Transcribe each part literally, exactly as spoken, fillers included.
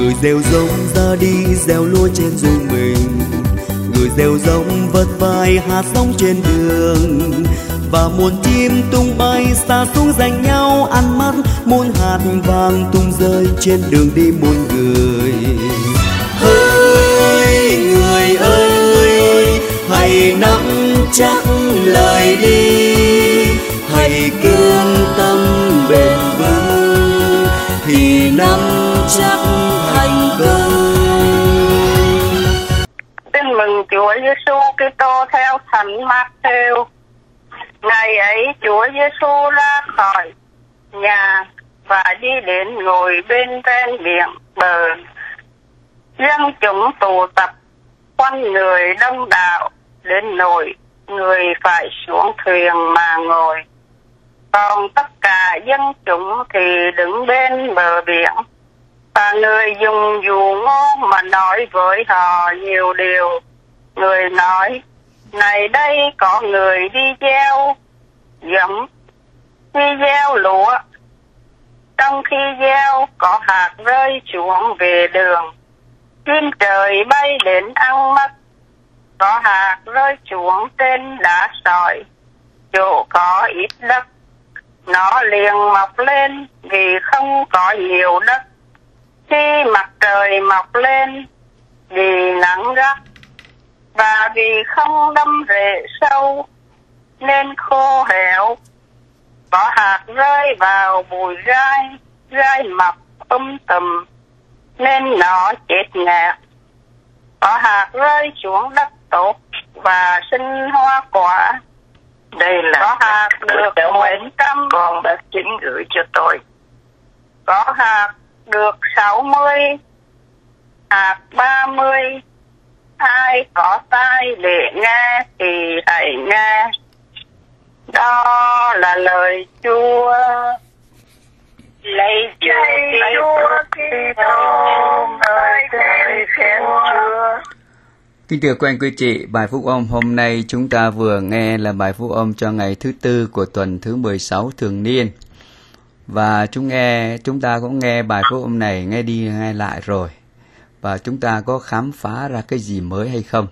Người gieo giống ra đi gieo lúa trên ruộng mình, người gieo giống vất vai hạt giống trên đường, và muôn chim tung bay xa xuống giành nhau ăn mắt, muôn hạt vàng tung rơi trên đường đi muôn người. Hỡi người ơi, hãy nắm chắc lời đi, hãy kiên tâm bền vững thì nắm chắc thành công. Tin mừng Chúa Giêsu Kitô theo Thánh Mát-thêu. Ngày ấy Chúa Giêsu ra khỏi nhà và đi đến ngồi bên ven biển bờ. Dân chúng tụ tập quanh người đông đảo đến nỗi người phải xuống thuyền mà ngồi. Còn tất cả dân chúng thì đứng bên bờ biển. Và người dùng dụ ngôn mà nói với họ nhiều điều. Người nói: này đây có người đi gieo giống, đi gieo lúa. Trong khi gieo có hạt rơi xuống về đường, chim trời bay đến ăn mất. Có hạt rơi xuống trên đá sỏi, chỗ có ít đất, nó liền mọc lên vì không có nhiều đất. Khi mặt trời mọc lên vì nắng gắt, và vì không đâm rễ sâu nên khô héo. Có hạt rơi vào bụi gai, gai mọc um tùm nên nó chết ngạt. Có hạt rơi xuống đất tốt và sinh hoa quả. Đây là có hạt được một trăm, con đã chính gửi cho tôi. Có hạt được sáu mươi, hạt ba mươi. Ai có tai để nghe thì hãy nghe. Đó là lời Chúa. Lạy Chúa, lạy Chúa Kitô, ngợi thầy khen Chúa. Kính thưa quý anh quý chị, bài phúc âm hôm nay chúng ta vừa nghe là bài phúc âm cho ngày thứ tư của tuần thứ mười sáu thường niên. Và chúng nghe chúng ta cũng nghe bài phúc âm này nghe đi nghe lại rồi. Và chúng ta có khám phá ra cái gì mới hay không?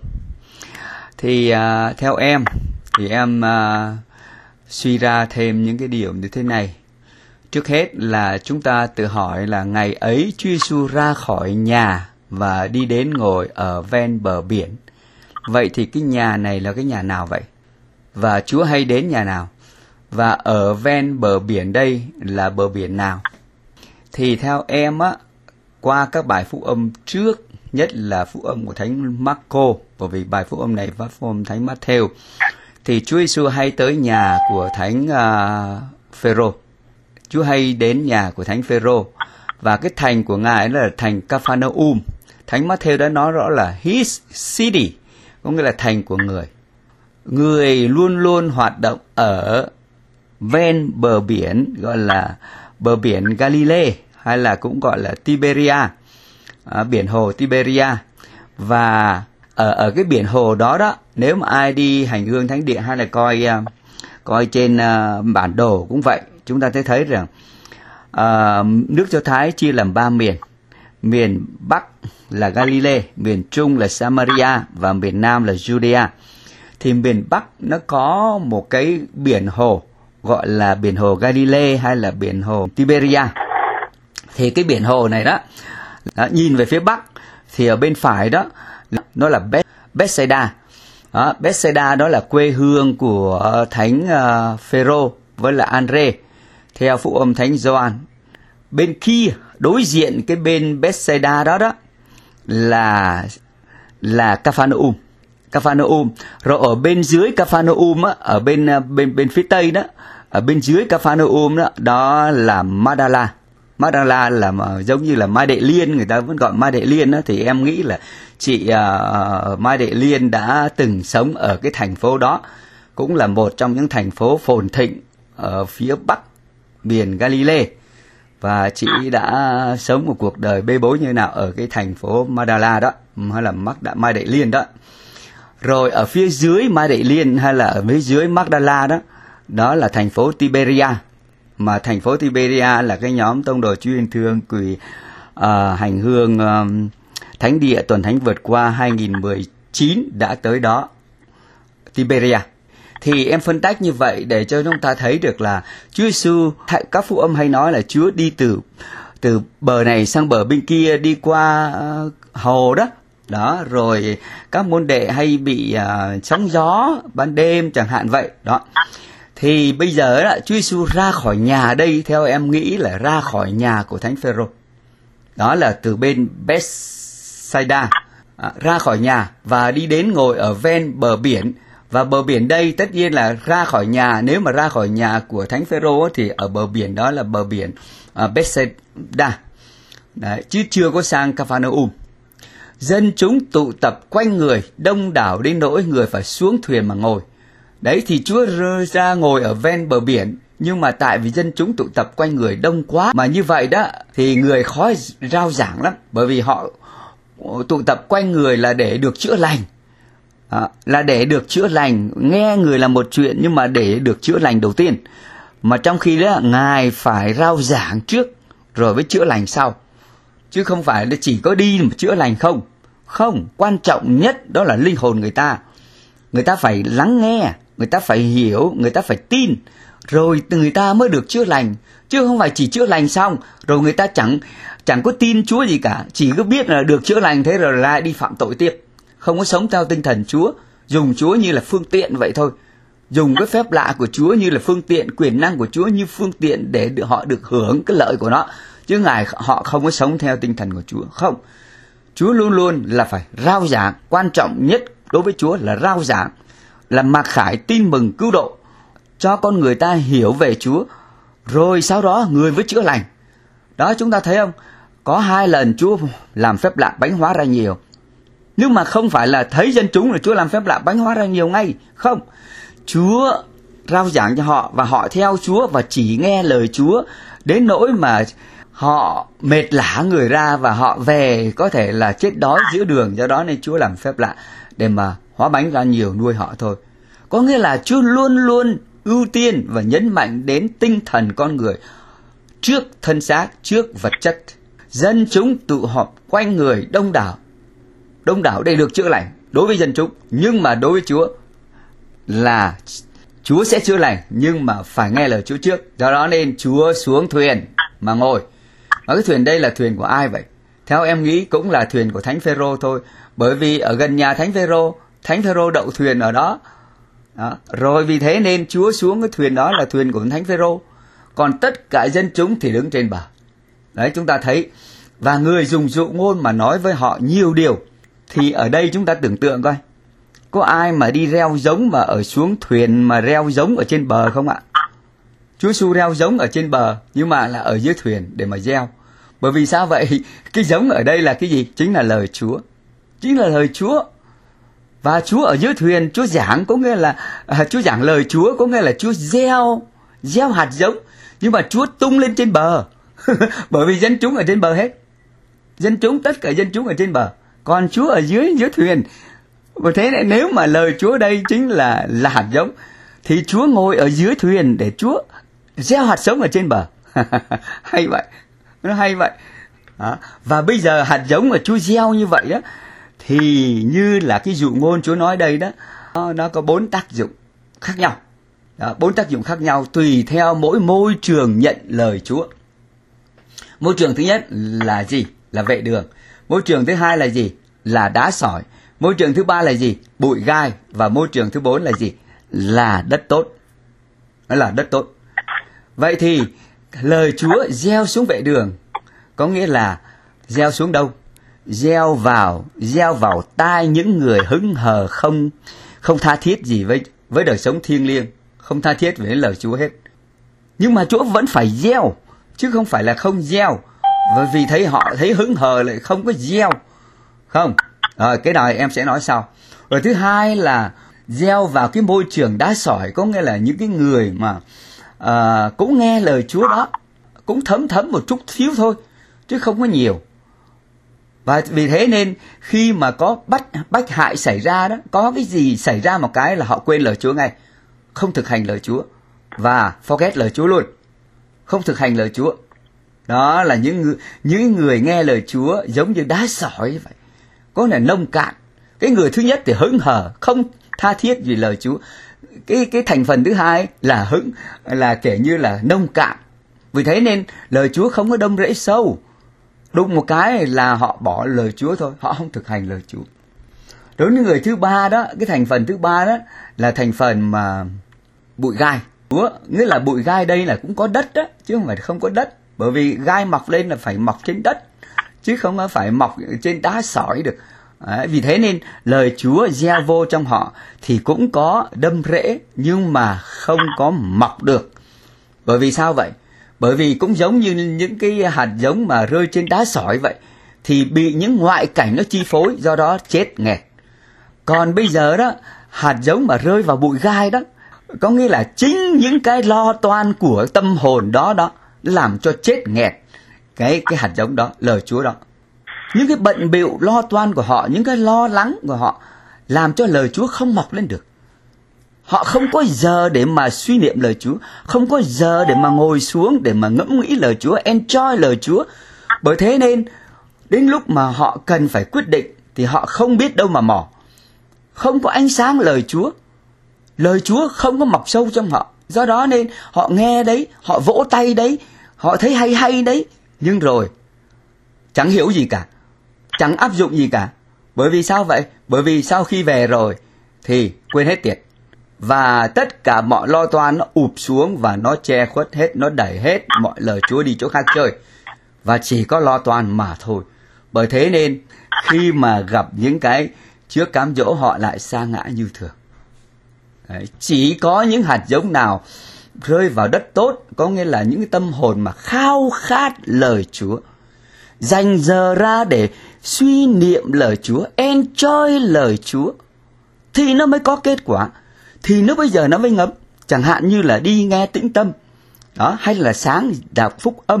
Thì uh, theo em thì em uh, suy ra thêm những cái điều như thế này. Trước hết là chúng ta tự hỏi là ngày ấy Chúa Giêsu ra khỏi nhà và đi đến ngồi ở ven bờ biển. Vậy thì cái nhà này là cái nhà nào vậy? Và Chúa hay đến nhà nào? Và ở ven bờ biển đây là bờ biển nào? Thì theo em á, qua các bài phúc âm trước, nhất là phúc âm của Thánh Marco, bởi vì bài phúc âm này và phúc âm Thánh Mát-thêu, thì Chúa Giêsu hay tới nhà của Thánh uh, Phêrô. Chúa hay đến nhà của Thánh Phêrô, và cái thành của Ngài là thành Capharnaum. Thánh Mát-thêu đã nói rõ là his city, có nghĩa là thành của người. Người luôn luôn hoạt động ở ven bờ biển, gọi là bờ biển Galilee, hay là cũng gọi là Tiberia, à, biển hồ Tiberia. Và ở ở cái biển hồ đó đó, nếu mà ai đi hành hương thánh địa hay là coi uh, coi trên uh, bản đồ cũng vậy, chúng ta thấy thấy rằng uh, nước Do Thái chia làm ba miền. Miền Bắc là Galilee, miền Trung là Samaria và miền Nam là Judea. Thì miền Bắc nó có một cái biển hồ gọi là biển hồ Galilee hay là biển hồ Tiberia. Thì cái biển hồ này đó, đó nhìn về phía Bắc thì ở bên phải đó nó là Bethsaida. Đó, Bethsaida đó là quê hương của Thánh uh, Phêrô với là Andre theo phúc âm Thánh Gioan. Bên kia đối diện cái bên Bethsaida đó đó là là Capharnaum. Capharnaum. Rồi ở bên dưới Capharnaum á, ở bên bên bên phía tây đó, ở bên dưới Capharnaum đó, đó là Magdala. Magdala là mà, giống như là Mai Đệ Liên, người ta vẫn gọi Mai Đệ Liên đó, thì em nghĩ là chị uh, Mai Đệ Liên đã từng sống ở cái thành phố đó, cũng là một trong những thành phố phồn thịnh ở phía bắc miền Galilee. Và chị đã sống một cuộc đời bê bối như nào ở cái thành phố Magdala đó, hay là Mai Đệ Liên đó. Rồi ở phía dưới Mai Đệ Liên hay là ở phía dưới Magdala đó, đó là thành phố Tiberia. Mà thành phố Tiberia là cái nhóm tông đồ Chúa Yêu Thương quỳ uh, hành hương um, thánh địa tuần thánh vượt qua hai nghìn không trăm mười chín đã tới đó, Tiberia. Thì em phân tách như vậy để cho chúng ta thấy được là Chúa Giêsu, các phúc âm hay nói là Chúa đi từ từ bờ này sang bờ bên kia, đi qua uh, hồ đó. Đó, rồi các môn đệ hay bị uh, sóng gió ban đêm chẳng hạn vậy. Đó. Thì bây giờ đó, Chúa Giêsu ra khỏi nhà đây, theo em nghĩ là ra khỏi nhà của Thánh Phêrô. Đó là từ bên Bethsaida, à, ra khỏi nhà và đi đến ngồi ở ven bờ biển. Và bờ biển đây tất nhiên là ra khỏi nhà, nếu mà ra khỏi nhà của Thánh Phêrô thì ở bờ biển đó là bờ biển uh, Bethsaida. Đấy, chứ chưa có sang Capernaum. Dân chúng tụ tập quanh người, đông đảo đến nỗi người phải xuống thuyền mà ngồi. Đấy, thì Chúa ra ngồi ở ven bờ biển, nhưng mà tại vì dân chúng tụ tập quanh người đông quá, mà như vậy đó thì người khó rao giảng lắm, bởi vì họ tụ tập quanh người là để được chữa lành. À, là để được chữa lành. Nghe người là một chuyện, nhưng mà để được chữa lành đầu tiên. Mà trong khi đó Ngài phải rao giảng trước rồi mới chữa lành sau, chứ không phải là chỉ có đi mà chữa lành không. Không, quan trọng nhất đó là linh hồn người ta. Người ta phải lắng nghe, người ta phải hiểu, người ta phải tin, rồi người ta mới được chữa lành. Chứ không phải chỉ chữa lành xong rồi người ta chẳng chẳng có tin Chúa gì cả, chỉ có biết là được chữa lành, thế rồi lại đi phạm tội tiếp. Không có sống theo tinh thần Chúa, dùng Chúa như là phương tiện vậy thôi. Dùng cái phép lạ của Chúa như là phương tiện, quyền năng của Chúa như phương tiện để họ được hưởng cái lợi của nó. Chứ Ngài họ không có sống theo tinh thần của Chúa. Không, Chúa luôn luôn là phải rao giảng. Quan trọng nhất đối với Chúa là rao giảng, là mặc khải tin mừng cứu độ, cho con người ta hiểu về Chúa, rồi sau đó người mới chữa lành. Đó, chúng ta thấy không? Có hai lần Chúa làm phép lạ bánh hóa ra nhiều, nhưng mà không phải là thấy dân chúng là Chúa làm phép lạ bánh hóa ra nhiều ngay. Không, Chúa rao giảng cho họ và họ theo Chúa và chỉ nghe lời Chúa, đến nỗi mà họ mệt lả người ra và họ về có thể là chết đói giữa đường. Do đó nên Chúa làm phép lạ để mà hóa bánh ra nhiều nuôi họ thôi. Có nghĩa là Chúa luôn luôn ưu tiên và nhấn mạnh đến tinh thần con người trước thân xác, trước vật chất. Dân chúng tụ họp quanh người đông đảo, đông đảo để được chữa lành đối với dân chúng. Nhưng mà đối với Chúa là Chúa sẽ chữa lành, nhưng mà phải nghe lời Chúa trước. Do đó nên Chúa xuống thuyền mà ngồi. Và cái thuyền đây là thuyền của ai vậy? Theo em nghĩ cũng là thuyền của Thánh Phêrô thôi. Bởi vì ở gần nhà Thánh Phêrô, Thánh Phêrô đậu thuyền ở đó. Đó. Rồi vì thế nên Chúa xuống cái thuyền đó là thuyền của Thánh Phêrô. Còn tất cả dân chúng thì đứng trên bờ. Đấy, chúng ta thấy. Và người dùng dụ ngôn mà nói với họ nhiều điều. Thì ở đây chúng ta tưởng tượng coi, có ai mà đi reo giống mà ở xuống thuyền mà reo giống ở trên bờ không ạ? Chúa Giêsu reo giống ở trên bờ, nhưng mà là ở dưới thuyền để mà reo. Bởi vì sao vậy? Cái giống ở đây là cái gì? Chính là lời Chúa. Chính là lời Chúa. Và Chúa ở dưới thuyền, Chúa giảng có nghĩa là à, Chúa giảng lời Chúa, có nghĩa là Chúa gieo gieo hạt giống, nhưng mà Chúa tung lên trên bờ. Bởi vì dân chúng ở trên bờ hết. Dân chúng, tất cả dân chúng ở trên bờ, còn Chúa ở dưới dưới thuyền. Và thế này, nếu mà lời Chúa đây chính là là hạt giống, thì Chúa ngồi ở dưới thuyền để Chúa gieo hạt giống ở trên bờ. Hay vậy, nó hay vậy. Đó. Và bây giờ hạt giống mà Chúa gieo như vậy đó, thì như là cái dụ ngôn Chúa nói đây đó, nó, nó có bốn tác dụng khác nhau. Đó, bốn tác dụng khác nhau tùy theo mỗi môi trường nhận lời Chúa. Môi trường thứ nhất là gì? Là vệ đường. Môi trường thứ hai là gì? Là đá sỏi. Môi trường thứ ba là gì? Bụi gai. Và môi trường thứ bốn là gì? Là đất tốt. Đó là đất tốt. Vậy thì lời Chúa gieo xuống vệ đường có nghĩa là gieo xuống đâu? Gieo vào, gieo vào tai những người hững hờ, không không tha thiết gì với với đời sống thiêng liêng, không tha thiết với lời Chúa hết. Nhưng mà Chúa vẫn phải gieo, chứ không phải là không gieo. Bởi vì thấy họ thấy hững hờ lại không có gieo. Không. Rồi cái này em sẽ nói sau. Rồi thứ hai là gieo vào cái môi trường đá sỏi, có nghĩa là những cái người mà à, cũng nghe lời Chúa đó, cũng thấm thấm một chút xíu thôi, chứ không có nhiều. Và vì thế nên khi mà có bách, bách hại xảy ra đó, có cái gì xảy ra một cái là họ quên lời Chúa ngay, không thực hành lời Chúa và forget lời Chúa luôn, không thực hành lời Chúa. Đó là những người, những người nghe lời Chúa giống như đá sỏi như vậy, có là nông cạn. Cái người thứ nhất thì hững hờ, không tha thiết vì lời Chúa. Cái cái thành phần thứ hai là hững, là kể như là nông cạn. Vì thế nên lời Chúa không có đâm rễ sâu. Đụng một cái là họ bỏ lời Chúa thôi, họ không thực hành lời Chúa. Đối với người thứ ba đó, cái thành phần thứ ba đó là thành phần mà bụi gai. Chúa, nghĩa là bụi gai đây là cũng có đất đó, chứ không phải không có đất. Bởi vì gai mọc lên là phải mọc trên đất, chứ không phải mọc trên đá sỏi được. Đấy, vì thế nên lời Chúa gieo vô trong họ thì cũng có đâm rễ nhưng mà không có mọc được. Bởi vì sao vậy? Bởi vì cũng giống như những cái hạt giống mà rơi trên đá sỏi vậy, thì bị những ngoại cảnh nó chi phối, do đó chết nghẹt. Còn bây giờ đó, hạt giống mà rơi vào bụi gai đó, có nghĩa là chính những cái lo toan của tâm hồn đó đó làm cho chết nghẹt cái cái hạt giống đó, lời Chúa đó. Những cái bận bịu lo toan của họ, những cái lo lắng của họ làm cho lời Chúa không mọc lên được. Họ không có giờ để mà suy niệm lời Chúa, không có giờ để mà ngồi xuống để mà ngẫm nghĩ lời Chúa, enjoy lời Chúa. Bởi thế nên đến lúc mà họ cần phải quyết định thì họ không biết đâu mà mò. Không có ánh sáng lời Chúa, lời Chúa không có mọc sâu trong họ. Do đó nên họ nghe đấy, họ vỗ tay đấy, họ thấy hay hay đấy, nhưng rồi chẳng hiểu gì cả, chẳng áp dụng gì cả. Bởi vì sao vậy? Bởi vì sau khi về rồi thì quên hết tiệt. Và tất cả mọi lo toan nó ụp xuống và nó che khuất hết, nó đẩy hết mọi lời Chúa đi chỗ khác chơi. Và chỉ có lo toan mà thôi. Bởi thế nên khi mà gặp những cái trước cám dỗ họ lại sa ngã như thường. Đấy, chỉ có những hạt giống nào rơi vào đất tốt, có nghĩa là những tâm hồn mà khao khát lời Chúa, dành giờ ra để suy niệm lời Chúa, enjoy lời Chúa, thì nó mới có kết quả. Thì nó bây giờ nó mới ngấm. Chẳng hạn như là đi nghe tĩnh tâm đó, hay là sáng đọc phúc âm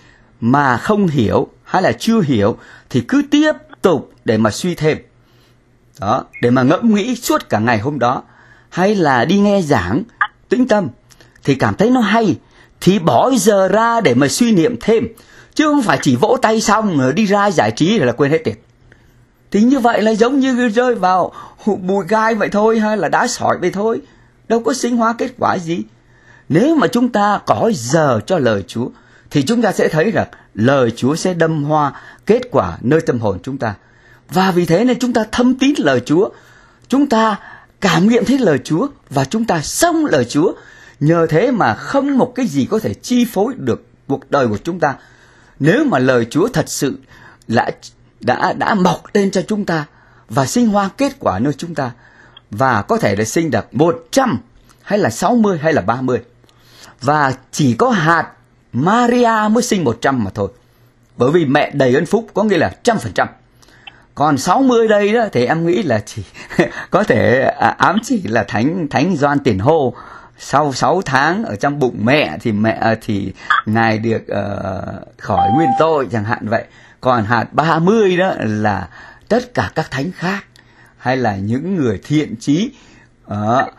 mà không hiểu hay là chưa hiểu thì cứ tiếp tục để mà suy thêm đó, để mà ngẫm nghĩ suốt cả ngày hôm đó. Hay là đi nghe giảng tĩnh tâm thì cảm thấy nó hay thì bỏ giờ ra để mà suy niệm thêm, chứ không phải chỉ vỗ tay xong rồi đi ra giải trí là quên hết tiệt. Thì như vậy là giống như rơi vào bụi gai vậy thôi, hay là đá sỏi vậy thôi, đâu có sinh hóa kết quả gì. Nếu mà chúng ta có giờ cho lời Chúa thì chúng ta sẽ thấy rằng lời Chúa sẽ đâm hoa kết quả nơi tâm hồn chúng ta. Và vì thế nên chúng ta thâm tín lời Chúa, chúng ta cảm nghiệm thấy lời Chúa và chúng ta sống lời Chúa. Nhờ thế mà không một cái gì có thể chi phối được cuộc đời của chúng ta. Nếu mà lời Chúa thật sự đã, đã, đã mọc lên cho chúng ta và sinh hoa kết quả nơi chúng ta, và có thể là sinh được một trăm hay là sáu mươi hay là ba mươi. Và chỉ có hạt Maria mới sinh một trăm mà thôi. Bởi vì mẹ đầy ơn phúc, có nghĩa là trăm phần trăm. Còn sáu mươi đây đó thì em nghĩ là chỉ có thể ám chỉ là thánh thánh Gioan Tiền Hô. Sau sáu tháng ở trong bụng mẹ thì mẹ thì ngài được uh, khỏi nguyên tội chẳng hạn vậy. Còn hạt ba mươi đó là tất cả các thánh khác, hay là những người thiện chí uh,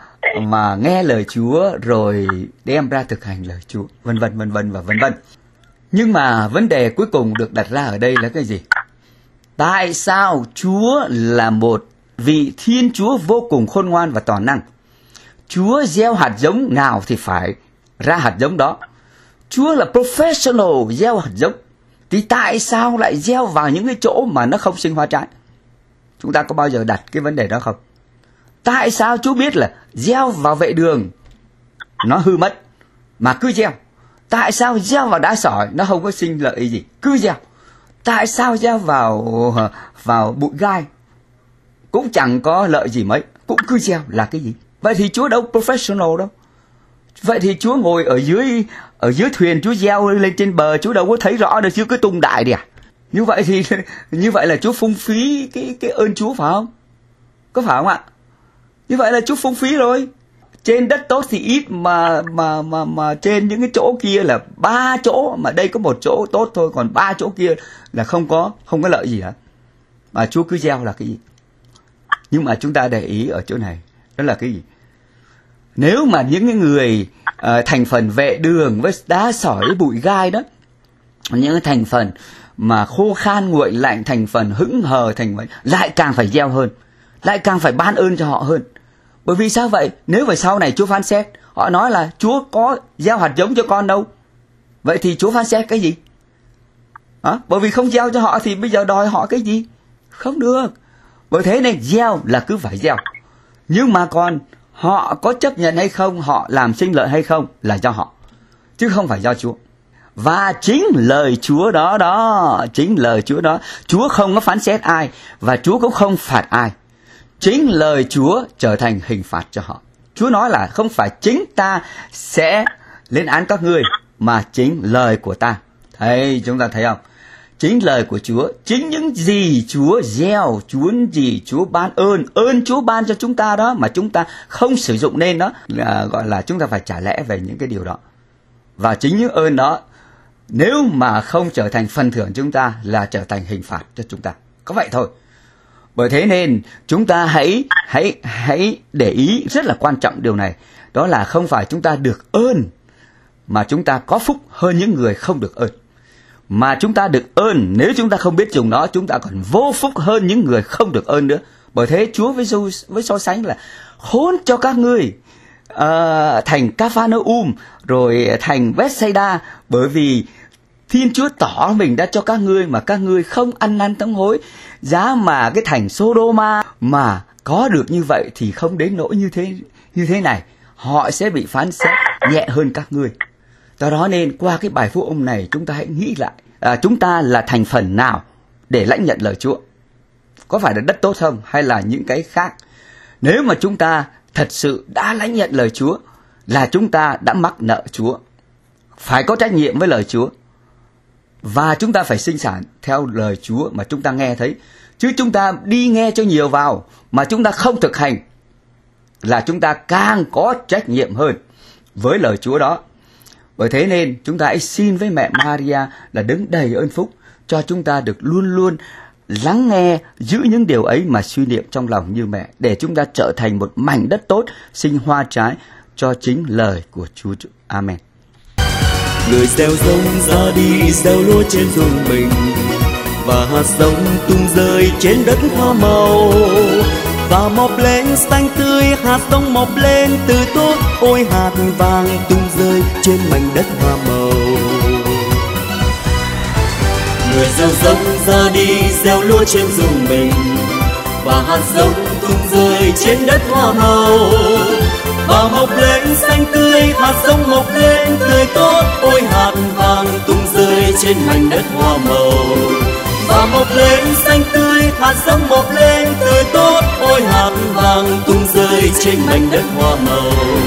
mà nghe lời Chúa rồi đem ra thực hành lời Chúa, vân vân vân vân và vân vân. Nhưng mà vấn đề cuối cùng được đặt ra ở đây là cái gì? Tại sao Chúa là một vị Thiên Chúa vô cùng khôn ngoan và toàn năng? Chúa gieo hạt giống nào thì phải ra hạt giống đó. Chúa là professional gieo hạt giống, thì tại sao lại gieo vào những cái chỗ mà nó không sinh hoa trái? Chúng ta có bao giờ đặt cái vấn đề đó không? Tại sao Chúa biết là gieo vào vệ đường nó hư mất mà cứ gieo? Tại sao gieo vào đá sỏi nó không có sinh lợi gì, cứ gieo? Tại sao gieo vào vào bụi gai cũng chẳng có lợi gì mấy, cũng cứ gieo là cái gì? Vậy thì Chúa đâu professional đâu. Vậy thì Chúa ngồi ở dưới ở dưới thuyền, Chúa gieo lên trên bờ, Chúa đâu có thấy rõ được, Chúa cứ tung đại đi à? Như vậy thì như vậy là Chúa phung phí cái cái ơn Chúa phải không? Có phải không ạ? Như vậy là Chúa phung phí rồi. Trên đất tốt thì ít mà mà mà mà trên những cái chỗ kia là ba chỗ, mà đây có một chỗ tốt thôi, còn ba chỗ kia là không có không có lợi gì hả? Mà Chúa cứ gieo là cái gì? Nhưng mà chúng ta để ý ở chỗ này, đó là cái gì? Nếu mà những người uh, thành phần vệ đường với đá sỏi với bụi gai đó những thành phần mà khô khan nguội lạnh, thành phần hững hờ, thành phần lại càng phải gieo hơn, lại càng phải ban ơn cho họ hơn. Bởi vì sao vậy? Nếu về sau này Chúa phán xét, họ nói là Chúa có gieo hạt giống cho con đâu, vậy thì Chúa phán xét cái gì? À, bởi vì không gieo cho họ thì bây giờ đòi họ cái gì? Không được. Bởi thế nên gieo là cứ phải gieo, nhưng mà còn họ có chấp nhận hay không, họ làm sinh lợi hay không là do họ, chứ không phải do Chúa. Và chính lời Chúa đó đó, chính lời Chúa đó, Chúa không có phán xét ai và Chúa cũng không phạt ai. Chính lời Chúa trở thành hình phạt cho họ. Chúa nói là không phải chính ta sẽ lên án các ngươi, mà chính lời của ta. Thấy, chúng ta thấy không? Chính lời của Chúa, chính những gì Chúa gieo, Chúa gì Chúa ban ơn, ơn Chúa ban cho chúng ta đó mà chúng ta không sử dụng nên đó, là gọi là chúng ta phải trả lẽ về những cái điều đó. Và chính những ơn đó, nếu mà không trở thành phần thưởng chúng ta, là trở thành hình phạt cho chúng ta. Có vậy thôi. Bởi thế nên chúng ta hãy hãy hãy để ý rất là quan trọng điều này, đó là không phải chúng ta được ơn mà chúng ta có phúc hơn những người không được ơn. Mà chúng ta được ơn, nếu chúng ta không biết dùng nó, chúng ta còn vô phúc hơn những người không được ơn nữa. Bởi thế Chúa với với so sánh là khốn cho các ngươi uh, thành Capernaum rồi thành Bethsaida, bởi vì Thiên Chúa tỏ mình đã cho các ngươi mà các ngươi không ăn năn thống hối. Giá mà cái thành Sodoma mà có được như vậy thì không đến nỗi như thế như thế này, họ sẽ bị phán xét nhẹ hơn các ngươi. Do đó nên qua cái bài phúc âm này chúng ta hãy nghĩ lại, à, chúng ta là thành phần nào để lãnh nhận lời Chúa? Có phải là đất tốt không hay là những cái khác? Nếu mà chúng ta thật sự đã lãnh nhận lời Chúa là chúng ta đã mắc nợ Chúa, phải có trách nhiệm với lời Chúa. Và chúng ta phải sinh sản theo lời Chúa mà chúng ta nghe thấy. Chứ chúng ta đi nghe cho nhiều vào mà chúng ta không thực hành là chúng ta càng có trách nhiệm hơn với lời Chúa đó. Bởi thế nên chúng ta hãy xin với mẹ Maria là đứng đầy ơn phúc, cho chúng ta được luôn luôn lắng nghe, giữ những điều ấy mà suy niệm trong lòng như mẹ, để chúng ta trở thành một mảnh đất tốt, sinh hoa trái cho chính lời của Chúa. Amen. Người gieo giống ra đi gieo lúa trên ruộng mình, và hạt giống tung rơi trên đất hoa màu, và mọc lên xanh tươi, hạt giống mọc lên từ tốt. Ôi hạt vàng tung rơi trên mảnh đất hoa màu. Người gieo giống ra đi gieo lúa trên ruộng mình, và hạt giống tung rơi trên đất hoa màu, và mọc lên xanh tươi, hạt giống mọc lên tươi tốt. Ôi hạt vàng tung rơi trên mảnh đất hoa màu, và mọc lên xanh tươi, hạt giống mọc lên tươi tốt. Ôi hạt vàng tung rơi trên mảnh đất hoa màu.